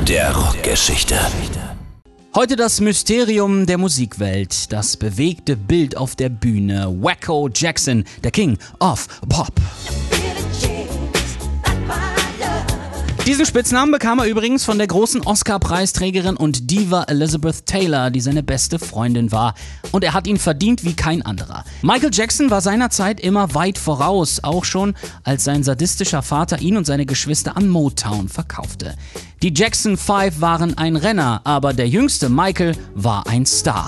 der Rockgeschichte. Heute das Mysterium der Musikwelt, das bewegte Bild auf der Bühne. Wacko Jackson, der King of Pop. Diesen Spitznamen bekam er übrigens von der großen Oscar-Preisträgerin und Diva Elizabeth Taylor, die seine beste Freundin war. Und er hat ihn verdient wie kein anderer. Michael Jackson war seinerzeit immer weit voraus, auch schon als sein sadistischer Vater ihn und seine Geschwister an Motown verkaufte. Die Jackson 5 waren ein Renner, aber der jüngste Michael war ein Star.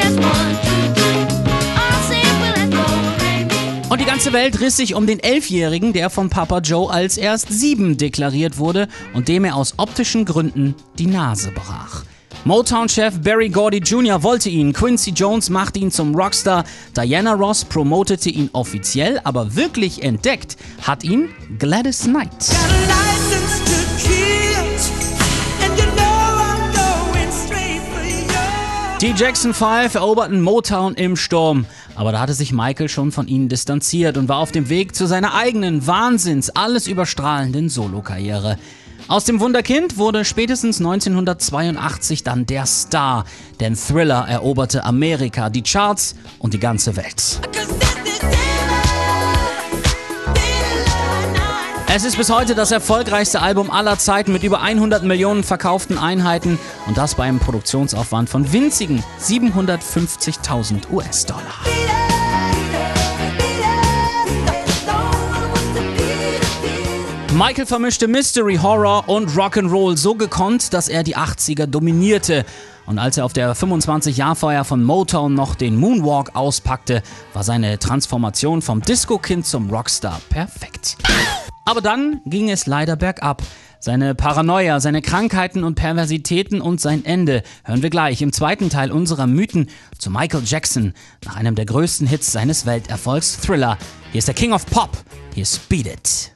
Und die ganze Welt riss sich um den 11-Jährigen, der von Papa Joe als erst 7 deklariert wurde und dem er aus optischen Gründen die Nase brach. Motown-Chef Berry Gordy Jr. wollte ihn, Quincy Jones machte ihn zum Rockstar, Diana Ross promotete ihn offiziell, aber wirklich entdeckt hat ihn Gladys Knight. Die Jackson 5 eroberten Motown im Sturm, aber da hatte sich Michael schon von ihnen distanziert und war auf dem Weg zu seiner eigenen, alles überstrahlenden Solokarriere. Aus dem Wunderkind wurde spätestens 1982 dann der Star, denn Thriller eroberte Amerika, die Charts und die ganze Welt. Es ist bis heute das erfolgreichste Album aller Zeiten mit über 100 Millionen verkauften Einheiten und das bei einem Produktionsaufwand von winzigen 750.000 US-Dollar. Michael vermischte Mystery, Horror und Rock'n'Roll so gekonnt, dass er die 80er dominierte. Und als er auf der 25-Jahr-Feier von Motown noch den Moonwalk auspackte, war seine Transformation vom Disco-Kind zum Rockstar perfekt. Aber dann ging es leider bergab. Seine Paranoia, seine Krankheiten und Perversitäten und sein Ende hören wir gleich im zweiten Teil unserer Mythen zu Michael Jackson nach einem der größten Hits seines Welterfolgs, Thriller. Hier ist der King of Pop, hier ist Beat It.